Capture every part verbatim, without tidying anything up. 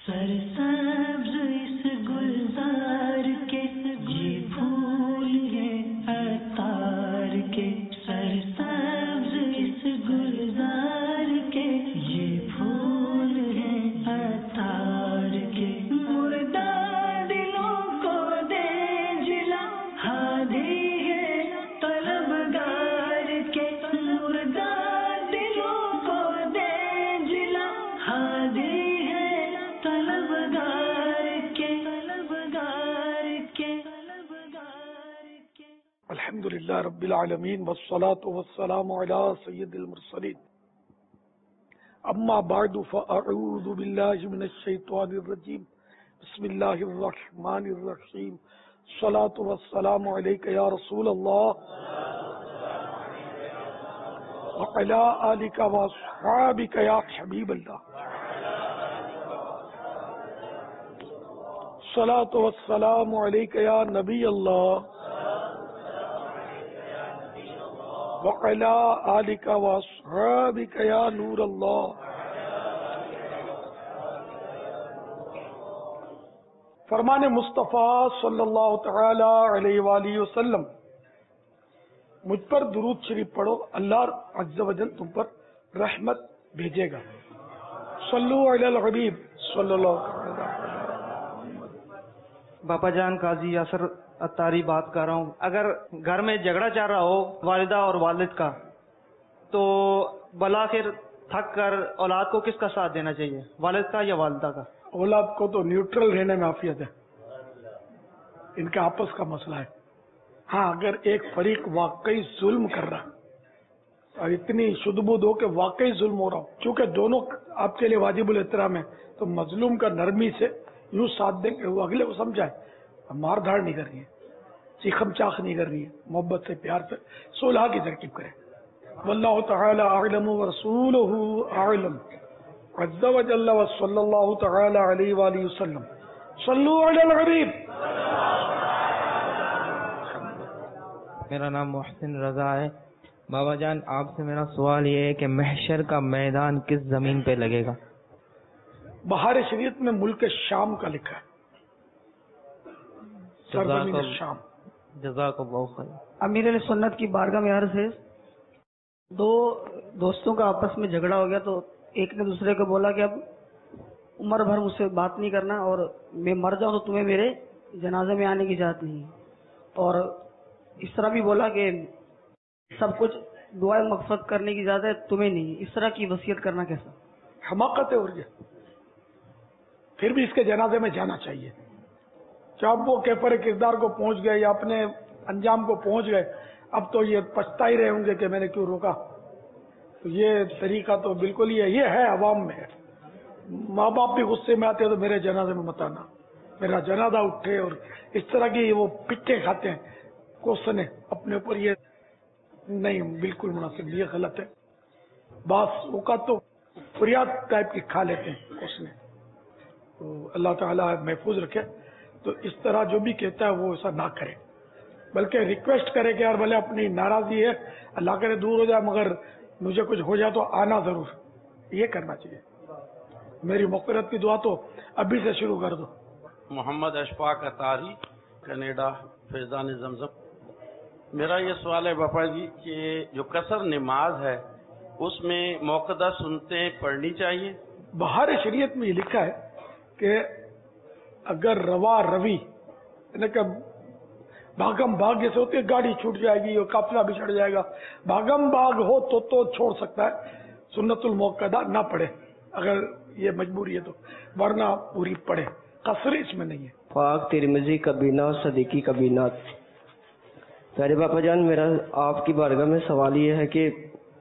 سرسبز اس گلزار کے یہ پھول ہیں عطار کے، سرسبز اس گلزار کے یہ پھول ہیں عطار کے، مردہ دلوں کو دے جلا ہادی ہے طلبگار کے، مردہ دلوں کو دے جلا ہادی الحمد للہ رب العالمین والصلاة والسلام علی سید المرسلین، اما بعد فاعوذ باللہ من الشیطان الرجیم، بسم اللہ الرحمن الرحیم، الصلاة والسلام علیک یا رسول اللہ وعلی آلک واصحابک یا حبیب اللہ، الصلاة والسلام علیک یا نبی اللہ وعلی آلک واصحابک یا نور اللہ۔ فرمان مصطفیٰ صلی اللہ تعالی علیہ وآلہ وسلم، مجھ پر درود شریف پڑھو، اللہ عز و جل تم پر رحمت بھیجے گا۔ صلو علی الحبیب صلی اللہ تعالی علیہ وسلم۔ باپا جان قاضی یاسر اتاری بات کر رہا ہوں۔ اگر گھر میں جھگڑا چل رہا ہو والدہ اور والد کا، تو بلاخر تھک کر اولاد کو کس کا ساتھ دینا چاہیے، والد کا یا والدہ کا؟ اولاد کو تو نیوٹرل رہنے میں عافیت ہے، ان کا آپس کا مسئلہ ہے۔ ہاں اگر ایک فریق واقعی ظلم کر رہا اور اتنی شدبود ہو کہ واقعی ظلم ہو رہا ہو، چونکہ دونوں آپ کے لیے واجب الاحترام ہے، تو مظلوم کا نرمی سے یوں ساتھ دیں کہ وہ اگلے کو سمجھائے، مار دھاڑ نہیں کرنی ہے، چیخم چاخ نہیں کرنی ہے، محبت سے پیار سے صلح کی ترکیب کریں۔ واللہ تعالی اعلم ورسولہ اعلم، عز و جل وصلی اللہ تعالی علیہ وآلہ وسلم۔ صلو علی الحبیب۔ میرا نام محسن رضا ہے۔ بابا جان آپ سے میرا سوال یہ ہے کہ محشر کا میدان کس زمین پہ لگے گا؟ بہار شریعت میں ملک شام کا لکھا ہے، سرزمین شام۔ جزاک اللہ خیر۔ امیر علیہ سنت کی بارگاہ میں عرض ہے، دو دوستوں کا آپس میں جھگڑا ہو گیا، تو ایک نے دوسرے کو بولا کہ اب عمر بھر مجھ سے بات نہیں کرنا، اور میں مر جاؤں تو تمہیں میرے جنازے میں آنے کی اجازت نہیں، اور اس طرح بھی بولا کہ سب کچھ دعائیں مغفرت کرنے کی اجازت ہے، تمہیں نہیں۔ اس طرح کی وصیت کرنا کیسا؟ حماقت ہے، اور یہ پھر بھی اس کے جنازے میں جانا چاہیے۔ کیا اب وہ کیفر کردار کو پہنچ گئے یا اپنے انجام کو پہنچ گئے، اب تو یہ پچھتا ہی رہے ہوں گے کہ میں نے کیوں روکا۔ تو یہ طریقہ تو بالکل یہ یہ ہے عوام میں ہے۔ ماں باپ بھی غصے میں آتے ہیں تو میرے جنازے میں مت آنا، میرا جنازہ اٹھے، اور اس طرح کی وہ پٹے کھاتے ہیں کوسنے اپنے اوپر، یہ نہیں بالکل مناسب، یہ غلط ہے۔ بعض اوقات تو فریاد ٹائپ کی کھا لیتے ہیں کوسنے، تو اللہ تعالیٰ محفوظ رکھے۔ تو اس طرح جو بھی کہتا ہے وہ ایسا نہ کرے، بلکہ ریکویسٹ کرے کہ یار بھلے اپنی ناراضی ہے اللہ کرے دور ہو جائے، مگر مجھے کچھ ہو جائے تو آنا ضرور، یہ کرنا چاہیے۔ میری مغفرت کی دعا تو ابھی سے شروع کر دو۔ محمد اشفاق اتاری، کینیڈا، فیضان زمزم۔ میرا یہ سوال ہے باپا جی کہ جو قصر نماز ہے اس میں موقدہ سنتیں پڑھنی چاہیے؟ بہار شریعت میں یہ لکھا ہے کہ اگر روا روی یعنی کہ بھاگم بھاگ جیسے ہوتی ہے، گاڑی چھوٹ جائے گی اور قافلہ بچھڑ جائے گا، بھاگم بھاگ ہو تو تو چھوڑ سکتا ہے، سنت الموقدہ نہ پڑھے اگر یہ مجبوری ہے تو، ورنہ پوری پڑھے، قصر اس میں نہیں ہے۔ پاک ترمذی کبینہ صدیقی کبینہ۔ پیارے باپا جان، میرا آپ کی بارگاہ میں سوال یہ ہے کہ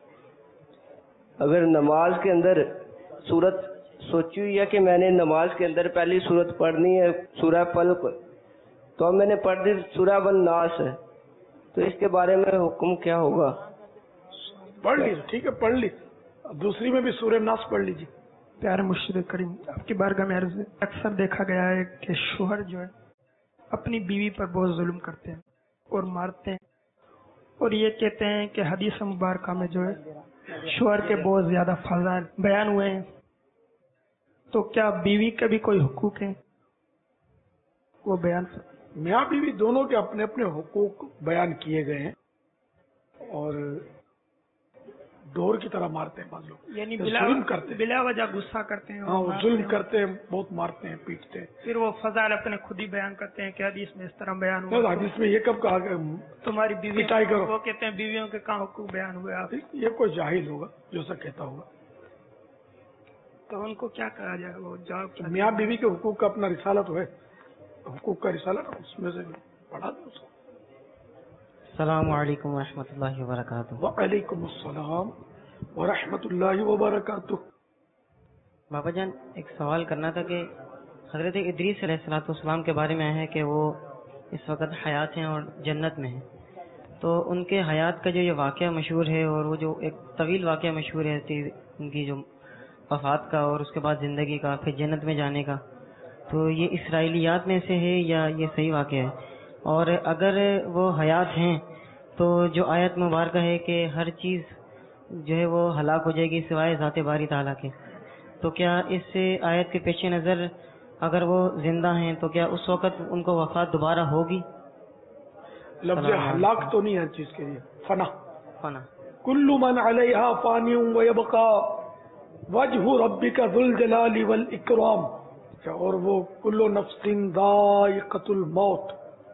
اگر نماز کے اندر سورت سوچی ہوئی ہے کہ میں نے نماز کے اندر پہلی سورت پڑھنی ہے سورہ فلق، تو اب میں نے پڑھ دی سورہ والناس ہے، تو اس کے بارے میں حکم کیا ہوگا؟ پڑھ لی ٹھیک ہے، پڑھ لی، دوسری میں بھی سورہ ناس پڑھ لیجیے۔ پیارے مرشد کریم، آپ کی بارگاہ میں عرض ہے، اکثر دیکھا گیا ہے کہ شوہر جو ہے اپنی بیوی پر بہت ظلم کرتے ہیں اور مارتے ہیں، اور یہ کہتے ہیں کہ حدیث مبارکہ میں جو ہے شوہر کے بہت زیادہ فضائل بیان ہوئے ہیں، तो क्या बीवी के भी कोई हुकूक हैं, वो बयान? मियाँ बीवी दोनों के अपने अपने हुकूक बयान किए गए हैं और डोर की तरह मारते हैं बाज लोग, यानी तो बिला जुल्म करते हैं। बिला वजह गुस्सा करते हैं, हाँ, वो मारते जुल्म हैं। करते हैं, बहुत मारते हैं, पीटते हैं। फिर वो फजाइल अपने खुद ही बयान करते हैं कि हदीस में इस तरह बयान नहीं, हुआ, हदीस में ये कब कहा कि तुम्हारी बीवी पिटाई करो? वो कहते हैं बीवियों के कहाँ हुकूक बयान हुए आप, ये कोई जाहिल होगा जो ऐसा कहता होगा। तो उनको क्या कहा जाए? वो जवाब क्या मियाँ बीवी के हुकूक का अपना रिसाला तो है, हुकूक का रिसाला ना, उसमें से पढ़ा दो उसको। अस्सलामु अलैकुम व रहमतुल्लाहि व बरकातुहू। वालेकुम अस्सलाम व रहमतुल्लाहि व बरकातुहू। बाबा जान, एक सवाल करना था कि हजरत इदरीस अलैहिस्सलाम के बारे में है कि वो इस वक्त हयात हैं और जन्नत में हैं, तो उनके हयात का जो ये वाक़या मशहूर है और वो जो एक तवील वाक़या मशहूर है उनकी जो वफ़ात का और उसके बाद ज़िंदगी का, फिर जन्नत में जाने का, तो ये इसराइलियात में से है या ये सही वाक़या है? और अगर वो हयात हैं तो जो आयत मुबारक है कि हर चीज़ जो है वो हलाक हो जाएगी सिवाय ज़ात बारी ताला के, तो क्या इस आयत के पेश नज़र अगर वो जिंदा हैं तो क्या उस वक़्त उनको वफ़ात दोबारा होगी? लफ्ज़ हलाक तो नहीं है चीज के लिए, फना फना। कुल्लु मन अलैहा फानियुन व यबका वजहु रब्बिका ज़ुल जलाली वल इकराम, और वो कुल्लु नफ्सिन दाइक़तुल मौत,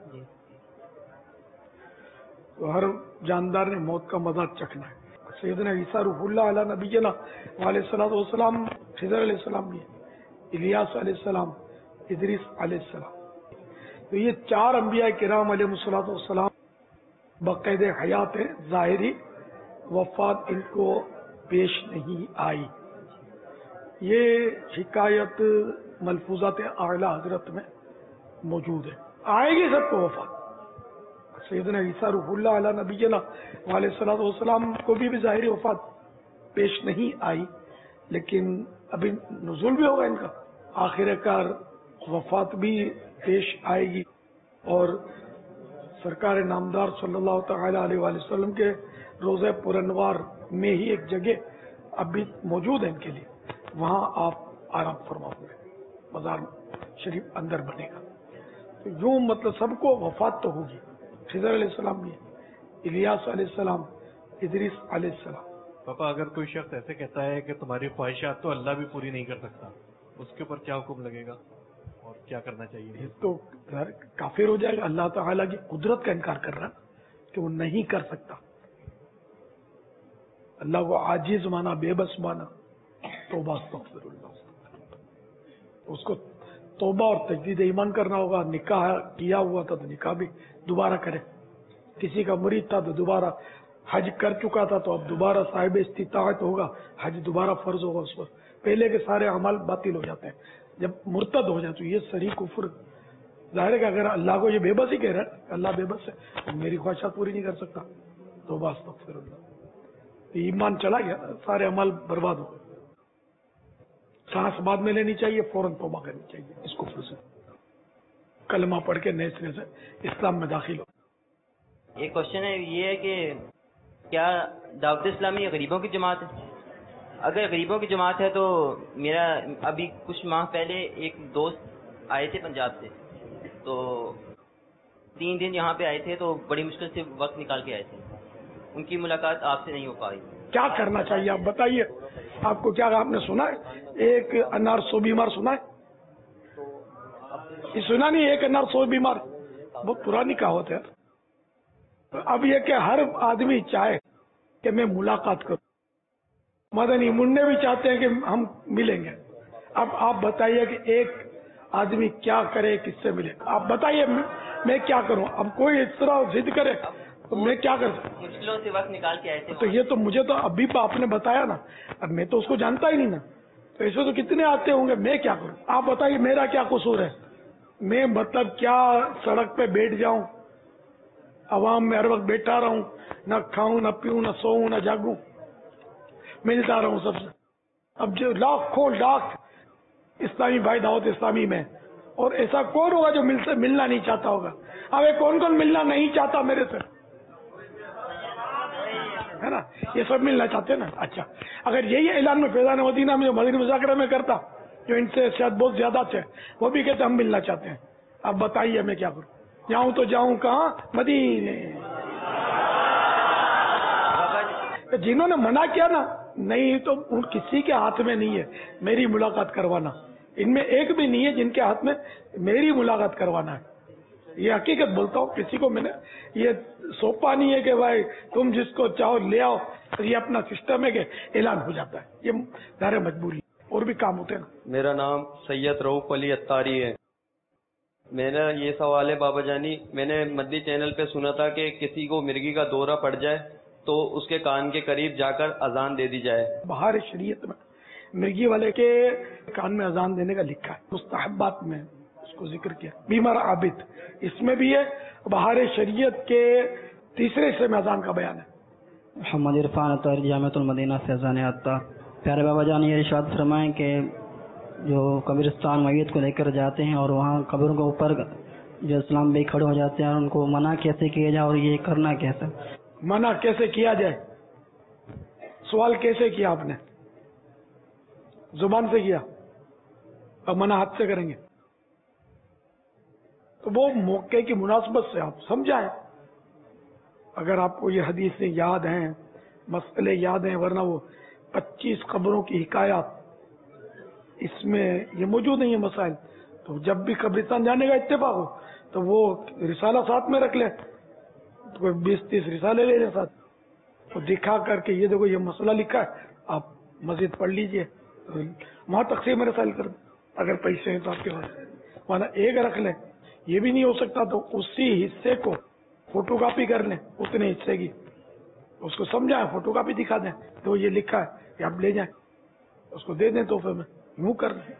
तो हर जानदार ने मौत का मजा चखना है। सैयदना ईसा रूहुल्लाह अला नबीना अलैहिस्सलातु वस्सलाम, खिज़र अलैहिस्सलाम भी, इलियास अलैहिस्सलाम, इदरीस अलैहिस्सलाम, तो ये चार अंबिया किराम अलैहिस्सलातु वस्सलाम बकायदे हयात है, ज़ाहिरी वफात इनको पेश नहीं आई। ये शिकायत मलफूजात आला हजरत में मौजूद है, आएगी सबको वफात। सैयदना ईसा रूहुल्लाह अला नबीना अलैहिस्सलातु वस्सलाम को भी, भी ज़ाहिरी वफात पेश नहीं आई, लेकिन अभी नुज़ूल भी होगा इनका, आखिरकार वफात भी पेश आएगी। और सरकार नामदार सल्लल्लाहु तआला अलैहि वसल्लम के रोज़े पुरनवार में ही एक जगह अभी मौजूद है इनके लिए, वहाँ आप आराम फरमाओगे, मज़ार शरीफ अंदर बनेगा। तो यूँ मतलब सबको वफात तो होगी, खिज़र अलैहिस्सलाम भी, इलियास अलैहिस्सलाम, इदरीस अलैहिस्सलाम। पापा, अगर कोई शख्स ऐसे कहता है कि तुम्हारी ख्वाहिशात तो अल्लाह भी पूरी नहीं कर सकता, उसके ऊपर क्या हुक्म लगेगा और क्या करना चाहिए? तो काफिर हो जाएगा, अल्लाह ताला की कुदरत का इनकार कर रहा है कि वो नहीं कर सकता। अल्लाह को आजिज माना, बेबस माना, तौबा अस्तगफिरुल्लाह, उसको तौबा और तजदीद ईमान करना होगा। निकाह किया हुआ था तो निकाह भी दोबारा करे, किसी का मुरीद था तो दोबारा, हज कर चुका था तो अब दोबारा साहिब इस्तिताअत होगा, हज दोबारा फर्ज होगा उस पर। पहले के सारे अमल बातिल हो जाते हैं जब मुर्तद हो जाए, तो ये सरी कुफ्र जाहिर है कि अगर अल्लाह को ये बेबस ही कह रहा है, अल्लाह बेबस है तो मेरी ख्वाहिशात पूरी नहीं कर सकता, तौबा अस्तगफिरुल्लाह, ईमान चला गया, सारे अमल बर्बाद हो गए। सांस बाद में लेनी चाहिए, फौरन तौबा करनी चाहिए इस कुफ्र से, कलमा पढ़ के नए सिरे से इस्लाम में दाखिल हो। एक क्वेश्चन है, ये है कि क्या दावत इस्लामी गरीबों की जमात है? अगर गरीबों की जमात है तो मेरा अभी कुछ माह पहले एक दोस्त आए थे पंजाब से, तो तीन दिन यहाँ पे आए थे, तो बड़ी मुश्किल से वक्त निकाल के आए थे, उनकी मुलाकात आपसे नहीं हो पाई। क्या करना चाहिए आप बताइए, आपको क्या आपने सुना है एक अनार सौ बीमार सुना है? ये सुना नहीं, एक अनार सौ बीमार, बहुत पुरानी कहावत है। अब ये कि हर आदमी चाहे कि मैं मुलाकात करूं, मदनी मुन्ने भी चाहते हैं कि हम मिलेंगे। अब आप बताइए कि एक आदमी क्या करे, किससे मिले, आप बताइए मैं क्या करूं। अब कोई इस तरह जिद करे तो मैं क्या कर सकता? मुश्किलों से वक्त निकाल के आए थे। तो ये तो मुझे तो अभी आपने बताया ना, अब मैं तो उसको जानता ही नहीं ना, तो ऐसे तो कितने आते होंगे, मैं क्या करूं? आप बताइए मेरा क्या कसूर है? मैं मतलब क्या सड़क पे बैठ जाऊं, अवाम में हर वक्त बैठा रहूं, न खाऊं न पीऊं न सोऊं न जागूं, मिलता रहूं सबसे। अब जो लाखों लाख इस्लामी भाई दावत इस्लामी में, और ऐसा कौन होगा जो मिल मिलना नहीं चाहता होगा? अब कौन कौन मिलना नहीं चाहता मेरे से, है ना? ये सब मिलना चाहते हैं ना। अच्छा, अगर यही ऐलान में फैजान मदीना में जो मदीना मुज़ाकरा में करता जो इनसे शायद बहुत ज्यादा थे, वो भी कहते हम मिलना चाहते हैं। अब बताइए मैं क्या करूं? जाऊं तो जाऊं कहाँ? मदीने। जिन्होंने मना किया ना, नहीं तो उन किसी के हाथ में नहीं है मेरी मुलाकात करवाना। इनमें एक भी नहीं है जिनके हाथ में मेरी मुलाकात करवाना है। ये हकीकत बोलता हूँ, किसी को मैंने ये सौंपा नहीं है कि भाई तुम जिसको चाहो ले आओ, तो ये अपना सिस्टम है कि ऐलान हो जाता है। ये दायरे मजबूरी और भी काम होते हैं ना। मेरा नाम सैयद रऊफ अली अत्तारी है। मेरा ये सवाल है बाबा जानी, मैंने मदनी चैनल पे सुना था कि किसी को मिर्गी का दौरा पड़ जाए तो उसके कान के करीब जाकर अजान दे दी जाए। बाहर शरीयत में मिर्गी वाले के कान में अजान देने का लिखा है, मुस्तहब्बात में उसको जिक्र किया। बीमार आबिद इसमें भी है, बाहर शरीयत के तीसरे हिस्से में अजान का बयान है। मोहम्मद इरफान अत्तारी जामिअतुल मदीना से अजान आता। प्यारे बाबा जान ये इरशाद फरमाएं कि जो कब्रिस्तान मैयत को लेकर जाते हैं और वहाँ कब्रों के ऊपर जो इस्लाम भाई खड़े हो जाते हैं, और उनको मना कैसे किया जाए और ये करना कैसे? मना कैसे किया जाए? सवाल कैसे किया आपने? जुबान से किया, अब मना हाथ से करेंगे तो वो मौके की मुनासबत से आप समझाएं। अगर आपको ये हदीसें याद हैं, मसले याद हैं, वरना वो पच्चीस कब्रों की हिकायत इसमें ये मौजूद नहीं है मसाइल, तो जब भी कब्रिस्तान जाने का इत्तेफाक हो तो वो रिसाला साथ में रख ले, तो कोई बीस तीस रिसाले ले ले साथ, तो दिखा करके ये देखो ये मसला लिखा है, आप मस्जिद पढ़ लीजिए, वहां तकसीम रसाइल कर दो अगर पैसे हैं तो आपके पास, वरना एक रख लें। ये भी नहीं हो सकता तो उसी हिस्से को फोटोकॉपी कर लें, उतने हिस्से की, उसको समझाएं, फोटोकॉपी दिखा दें, तो ये लिखा है कि आप ले जाएं, उसको दे दें तोहफे में, यूं कर लें।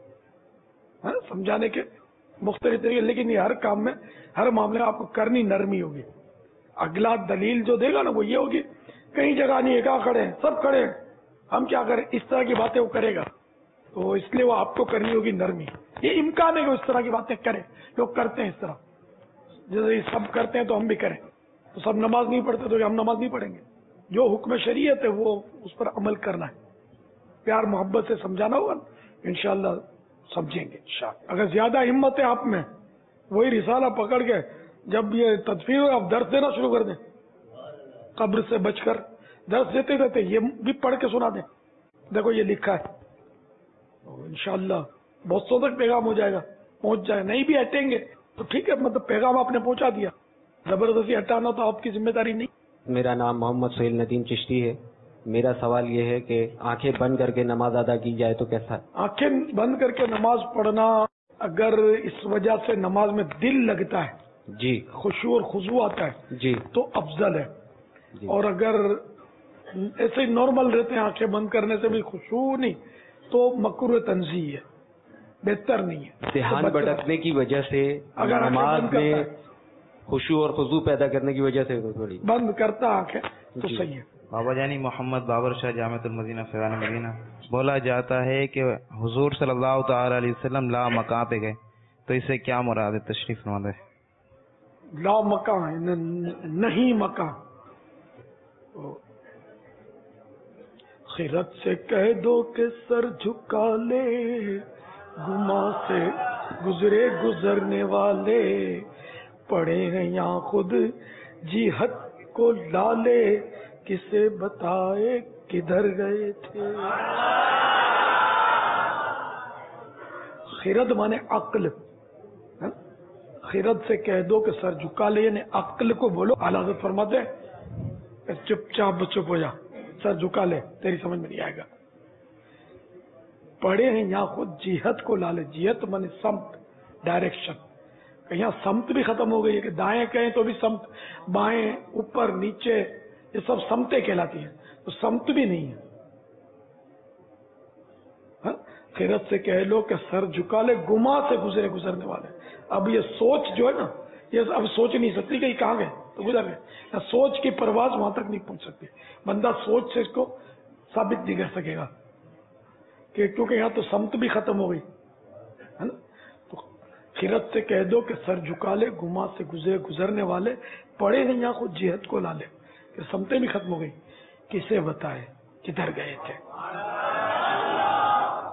समझाने के मुख्तलिफ तरीके, लेकिन ये हर काम में, हर मामले में आपको करनी नरमी होगी। अगला दलील जो देगा ना वो ये होगी, कहीं जगह नहीं है, कहाँ खड़े हैं, सब खड़े हैं, हम क्या करें, इस तरह की बातें वो करेगा, तो इसलिए वो आपको करनी होगी नरमी। ये इम्कान है कि इस तरह की बातें करें, लोग करते हैं इस तरह, जैसे सब करते हैं तो हम भी करें, तो सब नमाज नहीं पढ़ते तो हम नमाज नहीं पढ़ेंगे। जो हुक्म शरीयत है वो उस पर अमल करना है, प्यार मोहब्बत से समझाना होगा, इंशाअल्लाह समझेंगे इंशाअल्लाह। अगर ज्यादा हिम्मत है आप में, वही रिसाला पकड़ के जब ये तदफीर हो आप दर्स देना शुरू कर दें, कब्र से बचकर दर्स देते रहते, ये भी पढ़ के सुना दें, देखो ये लिखा है, तो इंशाअल्लाह बहुत सौ तक पैगाम हो जाएगा, पहुंच जाए। नहीं भी हटेंगे तो ठीक है, मतलब पैगाम आपने पहुंचा दिया, जबरदस्ती हटाना तो आपकी जिम्मेदारी नहीं। मेरा नाम मोहम्मद सुहेल नदीम चिश्ती है। मेरा सवाल ये है कि आंखें बंद करके नमाज अदा की जाए तो कैसा है? आंखें बंद करके नमाज पढ़ना, अगर इस वजह से नमाज में दिल लगता है जी, खुशू और खुशबू आता है जी, तो अफजल है जी। और अगर ऐसे ही नॉर्मल रहते हैं, आंखें बंद करने से भी खुशू नहीं, तो मकरूह तंज़ीह है, बेहतर नहीं है। ध्यान तो भटकने की वजह से, अगर नमाज में खुशू और खुशबू पैदा करने की वजह से थोड़ी बंद करता आंखें तो सही है। बाबा जानी मोहम्मद बाबर शाह जामिअतुल मदीना फैज़ान मदीना। बोला जाता है कि हुजूर सल्लल्लाहु तआला अलैहि वसल्लम ला मकां पे गए, तो इससे क्या मुराद है? तशरीफ फरमा दे। ला मकां नहीं मकां, खिरत से कह दो कि सर झुका ले, गुमा से गुजरे गुजरने वाले, पड़े हैं यहाँ खुद जिहत को लाले, किसे बताए किधर गए थे। खिरत माने अक्ल, खिरत से कह दो कि सर झुका ले, यानी अक्ल को बोलो। आला हज़रत फरमाते हैं चुपचाप चुप हो जा, सर झुका ले, तेरी समझ में नहीं आएगा। पढ़े हैं यहाँ खुद जिहत को लाले, जिहत माने समत, डायरेक्शन। यहाँ समत भी खत्म हो गई है कि दाएं कहें तो भी समत, बाएं ऊपर नीचे ये सब समतें कहलाती हैं, तो समत भी नहीं है। हा? खिरत से कह लो कि सर झुका ले, गुमा से गुजरे गुजरने वाले। अब ये सोच जो है ना, ये अब सोच नहीं सकती कि कहाँ गए तो गुजर गए, सोच की परवाज वहां तक नहीं पहुंच सकती। बंदा सोच से इसको साबित नहीं कर सकेगा कि क्योंकि यहाँ तो समत भी खत्म हो गई है ना। तो खिरत से कह दो कि सर झुका ले, गुमा से गुजरे गुजरने वाले, पड़े हैं यहाँ खुद जिहत को लाले, कि समतें भी खत्म हो गई, किसे बताए किधर गए थे।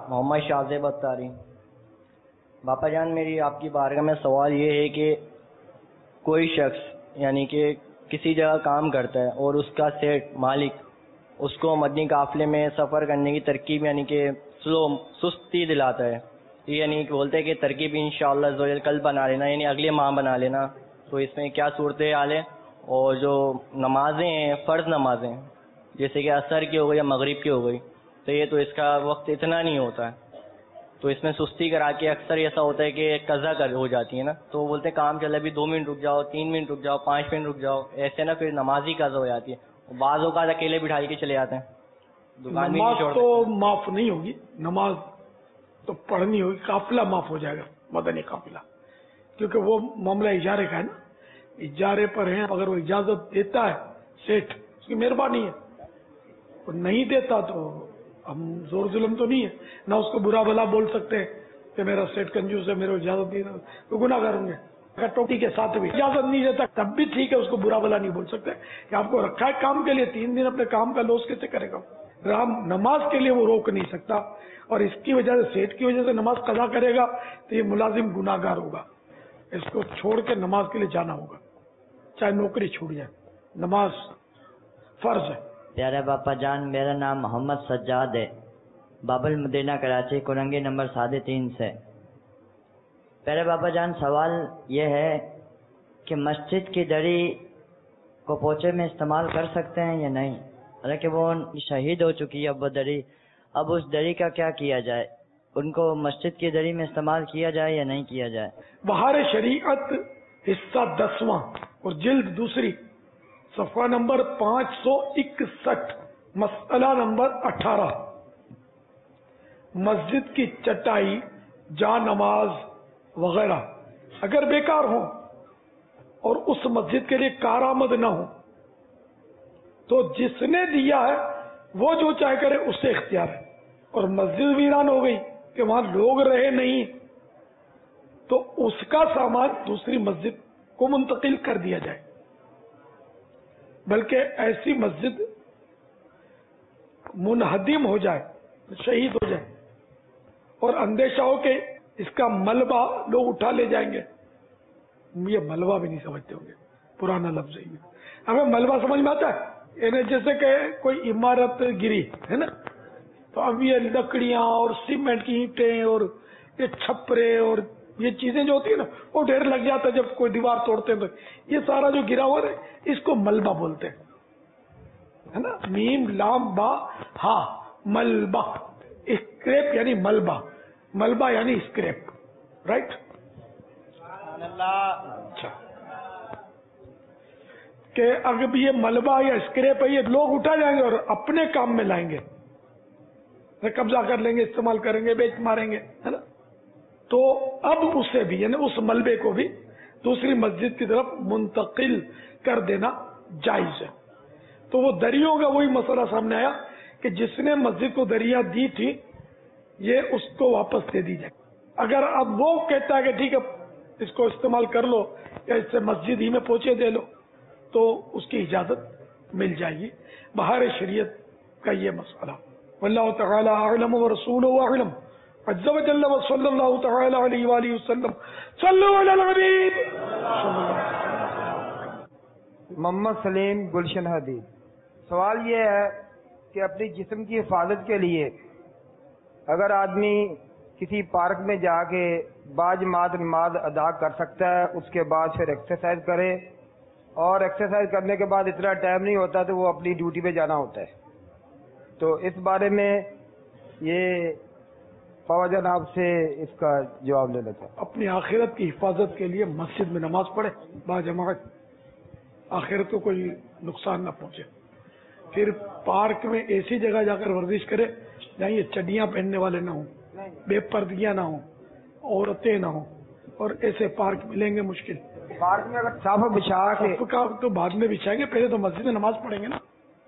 محمد شاہزیب اتاری. باپا جان میری آپ کی بارگاہ میں سوال یہ ہے کہ کوئی شخص یعنی کہ کسی جگہ کام کرتا ہے اور اس کا سیٹ مالک اس کو مدنی قافلے میں سفر کرنے کی ترکیب یعنی کہ سلو سستی دلاتا ہے, یعنی کہ بولتے ہیں کہ ترکیب انشاءاللہ زوجل کل بنا لینا یعنی اگلے ماہ بنا لینا, تو اس میں کیا صورت حال ہے؟ اور جو نمازیں ہیں فرض نمازیں جیسے کہ عصر کی ہو گئی یا مغرب کی ہو گئی تو یہ تو اس کا وقت اتنا نہیں ہوتا ہے, تو اس میں سستی کرا کے اکثر ایسا ہوتا ہے کہ قضا کر ہو جاتی ہے نا, تو وہ بولتے ہیں کام چلا بھی دو منٹ رک جاؤ, تین منٹ رک جاؤ, پانچ منٹ رک جاؤ, ایسے نا پھر نماز ہی قضا ہو جاتی ہے. بعض اوقات اکیلے بٹھائی کے چلے جاتے ہیں, دکان بھی نہیں نماز تو معاف نہیں ہوگی, نماز تو پڑھنی ہوگی, قافلہ معاف ہو جائے گا مدنی قافلہ, کیونکہ وہ معاملہ اجارے کا ہے نا, اجارے پر ہیں. اگر وہ اجازت دیتا ہے سیٹ اس کی مہربانی ہے, وہ نہیں دیتا تو ہم زور ظلم تو نہیں ہے, نہ اس کو برا بھلا بول سکتے ہیں کہ میرا سیٹ کنجوس ہے, میرے اجازت نہیں دیتا تو گناہ گار ہوں گے. اگر ٹوٹی کے ساتھ بھی اجازت نہیں دیتا تب بھی ٹھیک ہے, اس کو برا بھلا نہیں بول سکتے کہ آپ کو رکھا ہے کام کے لیے, تین دن اپنے کام کا لوس کیسے کرے گا. رام نماز کے لیے وہ روک نہیں سکتا, اور اس کی وجہ سے سیٹ کی وجہ سے نماز قضا کرے گا تو یہ ملازم گناہ گار ہوگا. اس کو چھوڑ کے نماز کے لیے جانا ہوگا, چاہے نوکری چھوٹ جائے, نماز فرض ہے. پیارے باپا جان میرا نام محمد سجاد ہے, باب المدینہ کراچی, کورنگی نمبر ساڑھے تین سے. پیارے باپا جان سوال یہ ہے کہ مسجد کی دری کو پوچھے میں استعمال کر سکتے ہیں یا نہیں؟ حالانکہ وہ شہید ہو چکی ہے اب وہ دری, اب اس دری کا کیا کیا جائے؟ ان کو مسجد کی دری میں استعمال کیا جائے یا نہیں کیا جائے؟ بہار شریعت حصہ دسواں اور جلد دوسری صفحہ نمبر پانچ سو اکسٹھ مسئلہ نمبر اٹھارہ. مسجد کی چٹائی, جا نماز وغیرہ اگر بیکار ہوں اور اس مسجد کے لیے کارآمد نہ ہو تو جس نے دیا ہے وہ جو چاہے کرے اس سے اختیار ہے. اور مسجد ویران ہو گئی کہ وہاں لوگ رہے نہیں تو اس کا سامان دوسری مسجد کو منتقل کر دیا جائے, بلکہ ایسی مسجد منہدم ہو جائے, شہید ہو جائے, اور اندیشہ ہو کہ اس کا ملبہ لوگ اٹھا لے جائیں گے. یہ ملبہ بھی نہیں سمجھتے ہوں گے, پرانا لفظ ہے. ہمیں ملبہ سمجھ میں آتا ہے, یعنی جیسے کہ کوئی عمارت گری ہے نا, تو اب یہ لکڑیاں اور سیمنٹ کی اینٹیں اور یہ چھپرے اور یہ چیزیں جو ہوتی ہیں نا وہ ڈھیر لگ جاتا ہے جب کوئی دیوار توڑتے ہیں, تو یہ سارا جو گرا ہوا ہے اس کو ملبہ بولتے ہیں, ہے نا, میم لام با ہا ملبہ. اسکریپ یعنی ملبہ, ملبہ یعنی اسکریپ, رائٹ. اچھا کہ اگر یہ ملبہ یا اسکریپ ہے یہ لوگ اٹھا جائیں گے اور اپنے کام میں لائیں گے, قبضہ کر لیں گے, استعمال کریں گے, بیچ ماریں گے, ہے نا, تو اب اسے بھی یعنی اس ملبے کو بھی دوسری مسجد کی طرف منتقل کر دینا جائز ہے. تو وہ دریوں کا وہی مسئلہ سامنے آیا کہ جس نے مسجد کو دریا دی تھی یہ اس کو واپس دے دی جائے. اگر اب وہ کہتا ہے کہ ٹھیک ہے اس کو استعمال کر لو یا اس سے مسجد ہی میں پہنچے دے لو تو اس کی اجازت مل جائے گی. بہار شریعت کا یہ مسئلہ. واللہ تعالی اعلم ورسولہ اعلم عز وجل وصلی اللہ تعالی علیہ وآلہ وسلم. صلوا علی الحبیب. محمد سلیم گلشن حدیث. سوال یہ ہے کہ اپنی جسم کی حفاظت کے لیے اگر آدمی کسی پارک میں جا کے باجماعت نماز ادا کر سکتا ہے, اس کے بعد پھر ایکسرسائز کرے, اور ایکسرسائز کرنے کے بعد اتنا ٹائم نہیں ہوتا تو وہ اپنی ڈیوٹی پہ جانا ہوتا ہے, تو اس بارے میں یہ پاوا جان آپ سے اس کا جواب لے لیتا ہے. اپنی آخرت کی حفاظت کے لیے مسجد میں نماز پڑھے باجماعت, آخرت کو کوئی نقصان نہ پہنچے. پھر پارک میں ایسی جگہ جا کر ورزش کرے جہاں یہ چڈیاں پہننے والے نہ ہوں, بے پردیاں نہ ہوں, عورتیں نہ ہوں, اور ایسے پارک ملیں گے مشکل. پارک میں اگر صاف بچھا کے کا تو بعد میں بچھائیں گے, پہلے تو مسجد میں نماز پڑھیں گے نا.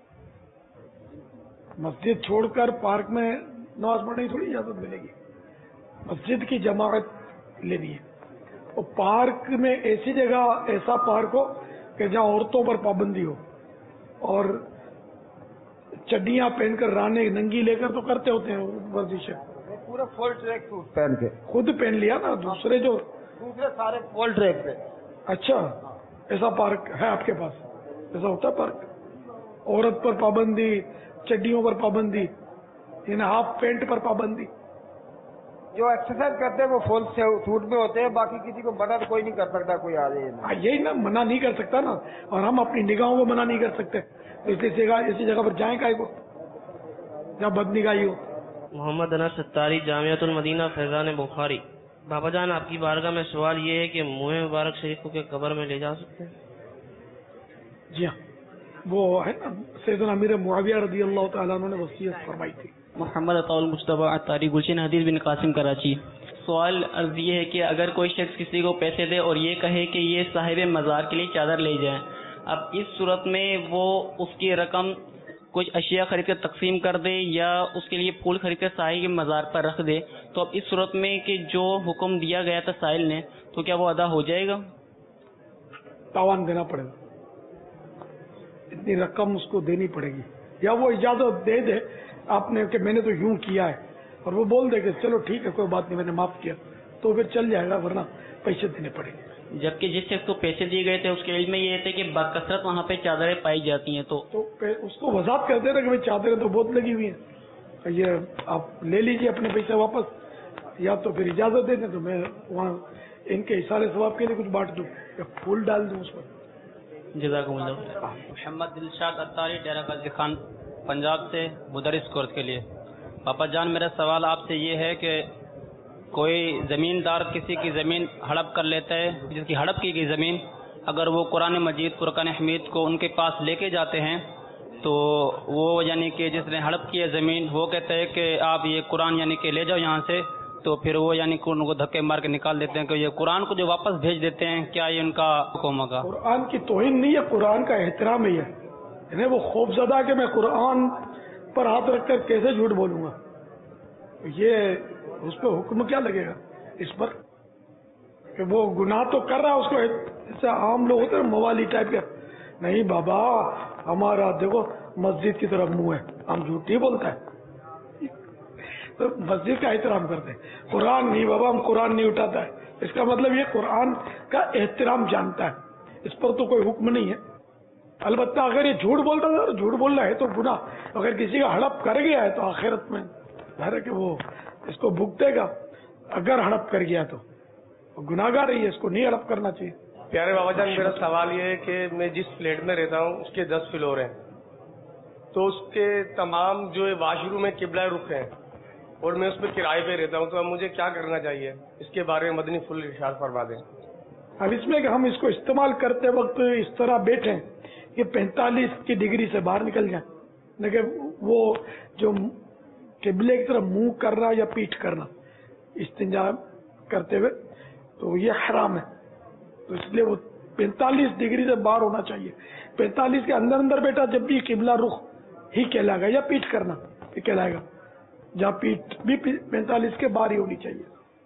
مسجد چھوڑ کر پارک میں نماز پڑھنے کی تھوڑی اجازت ملے گی. مسجد کی جماعت لینی ہے. اور پارک میں ایسی جگہ, ایسا پارک ہو کہ جہاں عورتوں پر پابندی ہو, اور چڈیاں پہن کر رانے ننگی لے کر تو کرتے ہوتے ہیں ورزش. पूरा फुल ट्रैक सूट पहन के खुद पहन लिया ना, दूसरे जो दूसरे सारे फुल ट्रैक पे। अच्छा, ऐसा पार्क है आपके पास? ऐसा होता है पार्क? औरत पर पाबंदी, चड्डियों पर पाबंदी, इन हाफ पैंट पर पाबंदी। जो एक्सरसाइज करते हैं वो फुल सूट में होते हैं, बाकी किसी को मना तो कोई नहीं कर सकता, कोई आ जाए। हाँ, यही ना, मना नहीं कर सकता ना, और हम अपनी निगाहों को मना नहीं कर सकते, तो इसलिए जगह ऐसी जगह पर जाए काहे को जहाँ बदनिगाही हो। मोहम्मद अनस सत्तारी, जामियातुल मदीना फैजान बुखारी। बाबा जान, आपकी बारगाह में सवाल ये है कि मुँह मुबारक शरीफ को क्या कब्र में ले जा सकते हैं? जी हाँ, वो है ना सैयदना अमीर मुआविया रज़ी अल्लाह तआला अन्हु ने वसीयत फरमाई थी। मोहम्मद अताउल मुस्तफा अत्तारी, गुलशन हदीस बिन कासिम, कराची। सवाल अर्ज ये है कि अगर कोई शख्स किसी को पैसे दे और ये कहे कि ये साहिब मज़ार के लिए चादर ले जाए, अब इस सूरत में वो उसकी रकम कुछ अशिया खरीद कर तकसीम कर दे या उसके लिए फूल खरीद कर साहिब मज़ार पर रख दे, तो अब इस सूरत में कि जो हुक्म दिया गया था साहिल ने, तो क्या वो अदा हो जाएगा? तावान देना पड़ेगा, इतनी रकम उसको देनी पड़ेगी, या वो इजाजत दे दे आपने कि मैंने तो यूं किया है, और वो बोल दे कि चलो ठीक है कोई बात नहीं मैंने माफ किया, तो फिर चल जाएगा, वरना पैसे देने पड़ेंगे। जबकि जिस शख्स को पैसे दिए गए थे उसके इल्म में ये थे कि बकसरत वहाँ पे चादरें पाई जाती हैं, तो, तो उसको वजाहत करते ना कि भाई चादरें तो बहुत लगी हुई हैं, ये आप ले लीजिए अपने पैसे वापस, या तो फिर इजाजत दे दें तो मैं वहाँ इनके इशारे सवाब के लिए कुछ बांट दूँ या फूल डाल दूँ उस पर। जज़ाकुमुल्लाह। मोहम्मद दिलशाद अत्तारी, डेरा गाजी खान, पंजाब से, मुदरिस कोर्स के लिए। पापा जान, मेरा सवाल आपसे ये है कि कोई ज़मींदार किसी की ज़मीन हड़प कर लेता है, जिसकी हड़प की गई ज़मीन, अगर वो कुरान मजीद फुरकान हमीद को उनके पास लेके जाते हैं, तो वो यानी कि जिसने हड़प की है ज़मीन, वो कहते हैं कि आप ये कुरान यानी कि ले जाओ यहाँ से, तो फिर वो यानी कि उनको धक्के मार के निकाल देते हैं कि ये कुरान को जो वापस भेज देते हैं, क्या ये उनका हुक्म होगा? कुरान की तौहीन नहीं है, कुरान का एहतराम ही है। इन्हें वो खौफजदा कि मैं कुरान पर हाथ रखकर कैसे झूठ बोलूंगा, ये उस पर हुक्म क्या लगेगा इस पर कि वो गुनाह तो कर रहा है, उसको ऐसे आम लोग होते हैं मवाली टाइप के, नहीं बाबा हमारा देखो मस्जिद की तरफ मुंह है, हम झूठ ही बोलता है, तो मस्जिद का एहतराम करते हैं, कुरान नहीं बाबा हम कुरान नहीं उठाता है, इसका मतलब ये कुरान का एहतराम जानता है, इस पर तो कोई हुक्म नहीं है। अलबत्ता अगर ये झूठ बोलता है, झूठ बोलना है तो गुनाह, अगर किसी का हड़प कर गया है तो आखिरत में है कि वो इसको भुगतेगा, अगर हड़प कर गया तो गुनाहगार ही है, इसको नहीं हड़प करना चाहिए। प्यारे बाबा जान, मेरा सवाल ये है कि मैं जिस फ्लैट में रहता हूँ उसके दस फ्लोर हैं, तो उसके तमाम जो वाशरूम में किबला रुख है और मैं उसमें किराए पे रहता हूँ, तो अब मुझे क्या करना चाहिए, इसके बारे में मदनी फुल इरशाद फरमा दें। अब इसमें कि हम इसको इस्तेमाल करते वक्त इस तरह बैठे कि पैंतालीस की डिग्री से बाहर निकल जाए, लेकिन वो जो किबले की तरफ मुंह करना या पीठ करना इस्तिंजा करते हुए, तो ये हराम है, तो इसलिए वो पैंतालीस डिग्री से बाहर होना चाहिए। पैंतालीस के अंदर अंदर बैठा जब भी किबला रुख ही कहलाएगा, या पीठ करना ये कहलाएगा, जहाँ पीठ भी पैंतालीस के बाहर ही होनी चाहिए।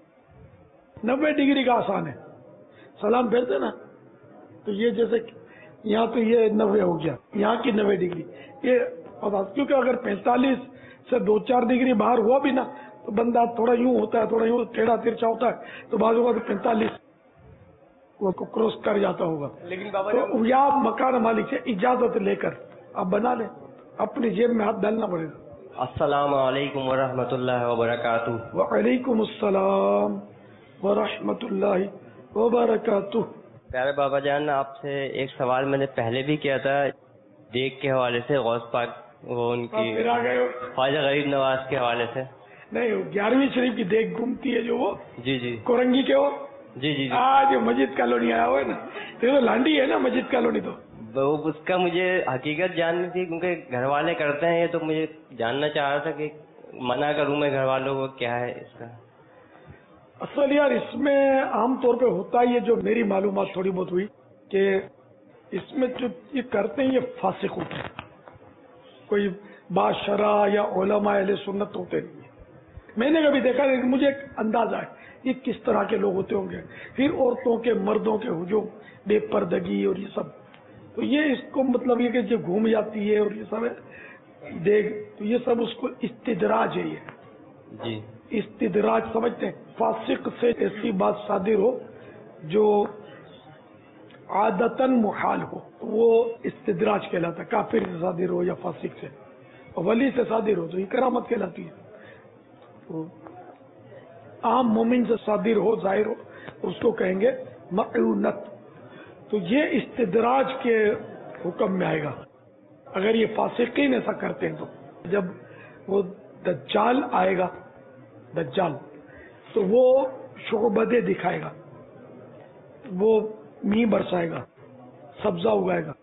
नब्बे डिग्री का आसान है, सलाम फेरते ना, तो ये जैसे यहाँ तो ये नब्बे हो गया, यहाँ की नब्बे डिग्री ये, क्योंकि अगर पैंतालीस से दो चार डिग्री बाहर हुआ भी ना तो बंदा थोड़ा यूं होता है, थोड़ा यूं टेढ़ा तिरछा होता है, तो बाजू का तो पैंतालीस वो क्रॉस कर जाता होगा। लेकिन बाबा तो या मकान मालिक से इजाजत लेकर आप बना ले, अपनी जेब में हाथ डालना पड़ेगा। अस्सलाम वालेकुम व रहमतुल्लाहि व बरकातुहू। वालेकुम अस्सलाम व रहमतुल्लाहि व बरकातुहू। प्यारे बाबा जान, आपसे एक सवाल मैंने पहले भी किया था, देख के हवाले से, गौस पाक वो उनकी ख्वाजा गरीब नवाज के हवाले से। नहीं, ग्यारहवीं शरीफ की देख घूमती है जो वो, जी जी, कोरंगी के वो, जी जी, आज मस्जिद कॉलोनी आया हुआ है ना, तो लांडी है ना मस्जिद कॉलोनी, तो वो उसका मुझे हकीकत जाननी थी, क्योंकि घर वाले करते हैं ये, तो मुझे जानना चाह रहा था कि मना करूं मैं घर वालों को, क्या है इसका? असल यार इसमें आमतौर पे होता है, ये जो मेरी मालूमात थोड़ी बहुत हुई कि इसमें जो ये करते हैं ये फासिक होते हैं, कोई बाशरा या उलमा अहले सुन्नत होते नहीं है। मैंने कभी देखा नहीं, मुझे एक अंदाजा है ये किस तरह के लोग होते होंगे। फिर औरतों के मर्दों के हुजूम, बेपर्दगी और ये सब, तो ये इसको मतलब ये कि जो घूम जाती है और ये सब है देख, तो ये सब उसको इस्तिदराज है ये जी। इस्तिदराज समझते हैं, फासिक से ऐसी बात सादिर हो जो आदतन मुहाल हो, वो इस्तिदराज कहलाता है। काफिर से सादिर हो या फासिक से, वली से सादिर हो तो ये करामत कहलाती है। तो आम मोमिन से सादिर हो, जाहिर हो, उसको कहेंगे मऊनत। तो ये इस्तिदराज के हुक्म में आएगा अगर ये फासिकीन ऐसा करते हैं। तो जब वो दज्जाल आएगा, दज्जाल, तो वो शोबदे दिखाएगा, वो मी बरसाएगा, सब्जा उगाएगा।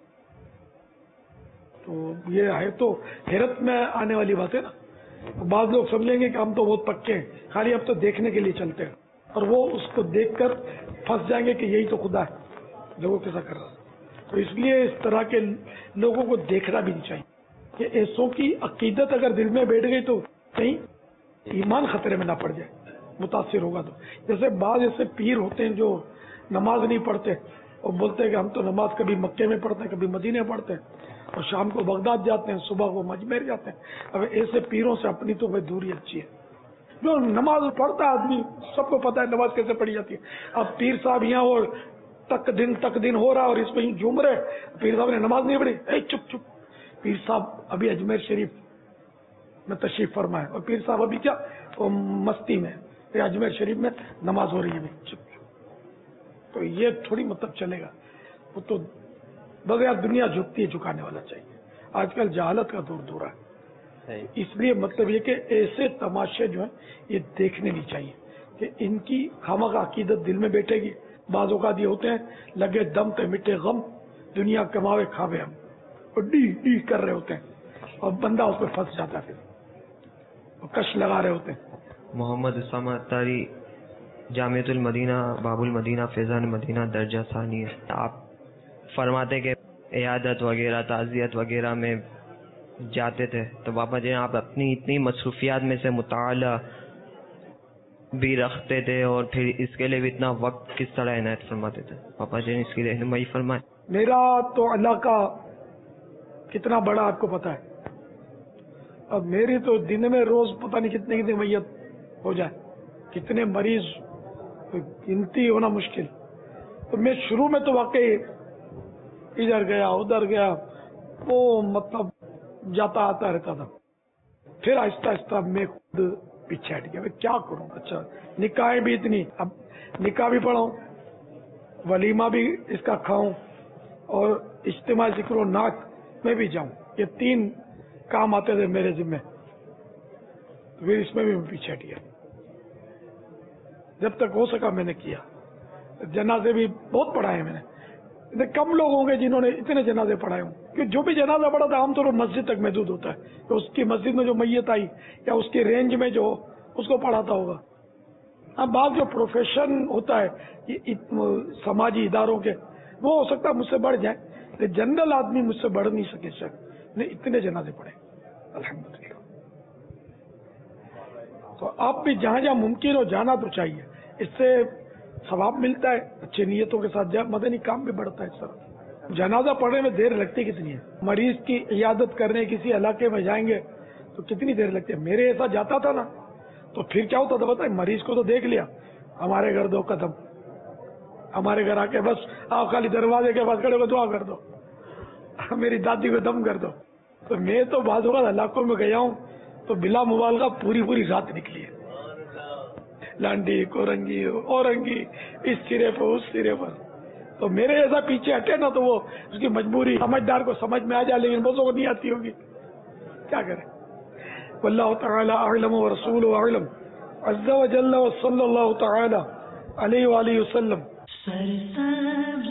तो ये है तो हैरत में आने वाली बात है ना। बाद लोग समझेंगे कि हम तो बहुत पक्के हैं, खाली अब तो देखने के लिए चलते हैं, और वो उसको देखकर फंस जाएंगे कि यही तो खुदा है जो वो कैसा कर रहा है। तो इसलिए इस तरह के लोगों को देखना भी नहीं चाहिए कि ऐसों की अकीदत अगर दिल में बैठ गई तो कहीं ईमान खतरे में ना पड़ जाए, मुतासिर होगा तो। जैसे बाद ऐसे पीर होते हैं जो नमाज नहीं पढ़ते और बोलते हैं कि हम तो नमाज कभी मक्के में पढ़ते हैं, कभी मदीने में पढ़ते हैं, और शाम को बगदाद जाते हैं, सुबह को मजमेर जाते हैं। अब ऐसे पीरों से अपनी तो भाई दूरी अच्छी है। जो नमाज पढ़ता आदमी, सबको पता है नमाज कैसे पढ़ी जाती है। अब पीर साहब यहाँ और तक दिन तक दिन हो रहा और इसमें झूम रहे, पीर साहब ने नमाज नहीं पढ़ी, ए चुप चुप। पीर साहब अभी अजमेर शरीफ में तशरीफ फरमा है और पीर साहब अभी क्या वो मस्ती में, अजमेर शरीफ में नमाज हो रही है, चुप चुप। तो ये थोड़ी मतलब चलेगा। वो तो बगैर दुनिया झुकती है, झुकाने वाला चाहिए। आजकल जहालत का दौर दूर है, इसलिए मतलब ये कि ऐसे तमाशे जो है ये देखने नहीं चाहिए कि इनकी खामखा अकीदत दिल में बैठेगी। बाज़ औक़ात ये होते हैं लगे दम ते मिटे गम, दुनिया कमावे खावे हम, और डी डी कर रहे होते हैं और बंदा उस पर फंस जाता है, फिर और कश लगा रहे होते हैं। मोहम्मद उसामा अत्तारी, जामियतुल मदीना, बाबुल मदीना, फैज़ान मदीना, दर्जा सानी है। आप फरमाते कि इयादत वगैरह, ताज़ियत वगैरह में जाते थे, तो बाबा जी आप अपनी इतनी मसरूफियात में से मुताला भी रखते थे और फिर इसके लिए भी इतना वक्त किस तरह इनायत फरमाते थे? पापा जी ने इसकी रहनुमाई फरमाए। मेरा तो अल्लाह का कितना बड़ा आपको पता है। अब मेरी तो दिन में रोज पता नहीं कितने कितने मैयत हो जाए, कितने मरीज, गिनती होना मुश्किल। तो मैं शुरू में तो वाकई इधर गया उधर गया, वो मतलब जाता आता रहता था। फिर आहिस्ता आहिस्ता मैं खुद पीछे हट गया, मैं क्या करूं। अच्छा निकाहें भी इतनी, अब निकाह भी पढ़ाऊं, वलीमा भी इसका खाऊं, और इज्तिमा जिक्र नाक में भी जाऊं, ये तीन काम आते थे मेरे जिम्मे। तो फिर इसमें भी मैं पीछे हट गया। जब तक हो सका मैंने किया। जनाजे भी बहुत पढ़ाए मैंने, इतने कम लोग होंगे जिन्होंने इतने जनाजे पढ़ाए हों, क्योंकि जो भी जनाजा पढ़ा था आमतौर पर मस्जिद तक महदूद होता है, तो उसकी मस्जिद में जो मैयत आई या उसकी रेंज में जो उसको पढ़ाता होगा। अब बात जो प्रोफेशन होता है ये समाजी इदारों के, वो हो सकता है मुझसे बढ़ जाए, लेकिन जनरल आदमी मुझसे बढ़ नहीं सके सर, ने इतने जनाजे पढ़े अल्हम्दुलिल्लाह। तो आप भी जहां जहां मुमकिन हो जाना तो चाहिए, इससे सवाब मिलता है, अच्छी नीयतों के साथ मदनी काम भी बढ़ता है। सर जनाजा पढ़ने में देर लगती कितनी है? मरीज की इयादत करने किसी इलाके में जाएंगे तो कितनी देर लगती है? मेरे ऐसा जाता था ना, तो फिर क्या होता था बताए, मरीज को तो देख लिया, हमारे घर दो कदम, हमारे घर आके बस आओ, खाली दरवाजे के पास खड़े हो दुआ कर दो, मेरी दादी को दम कर दो। तो मैं तो बाज़ इलाकों में गया हूँ तो बिला मुबालगा पूरी पूरी रात निकली है, लांडी कोरंगी औरंगी, इस सिरे पर उस सिरे पर। तो मेरे ऐसा पीछे हटे ना तो वो उसकी मजबूरी समझदार को समझ में आ जाए, लेकिन बच्चों को नहीं आती होगी, क्या करें। वल्लाहु तआला अअलम व रसूलुहु अअलम, अज़्ज़ा व जल्ला व सल्लल्लाहु तआला अलैहि व आलिहि वसल्लम।